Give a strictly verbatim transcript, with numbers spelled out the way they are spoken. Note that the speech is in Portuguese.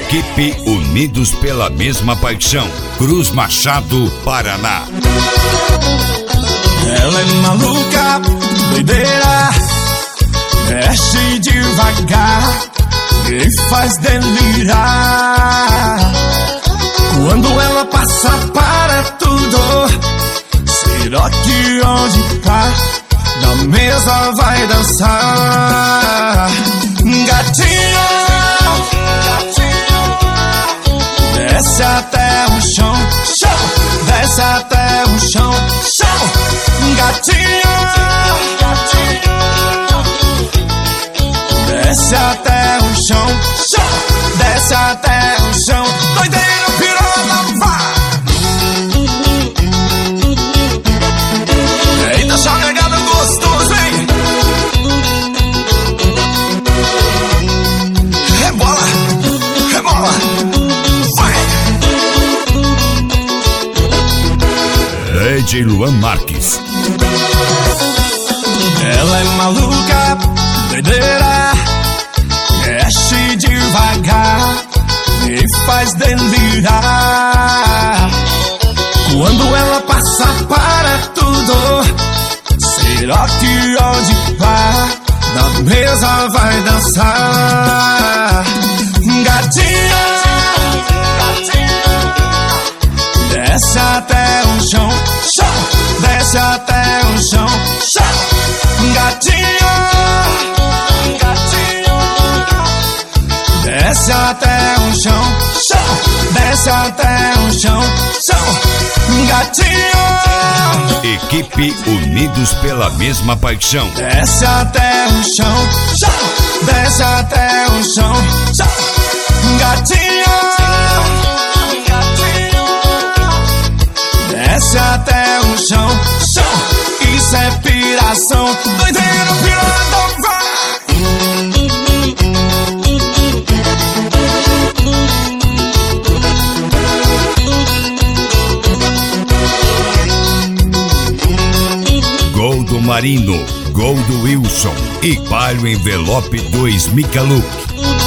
Equipe Unidos pela Mesma Paixão, Cruz Machado, Paraná. Ela é maluca, doideira, mexe devagar e faz delirar. Quando ela passa para tudo, será que onde tá, na mesa vai dançar. Gatinho, desce até o chão, chão, desce até o chão, chão. Gatinho, desce até o chão, chão, desce até o chão. Doideiro, pirola, vai. Eita, chagada gostoso, hein? Rebola, rebola, vai. D J Luan Marques. Ela é maluca, doideira, mexe devagar e faz delirar. Quando ela passa para tudo, será que onde vai, na mesa vai dançar. Gatinha, desce até o chão, chão, desce até o chão, chão. Gatinho, gatinho, desce até o chão, chão, desce até o chão, chão. Gatinho, Equipe Unidos pela Mesma Paixão, desce até o chão, chão, desce até o chão, chão. Gatinho, gatinho, desce até o chão, chão. Isso é piração, doideiro, piradão, vai. Gol do Marino, gol do Wilson e Palio Envelope dois Micaluc.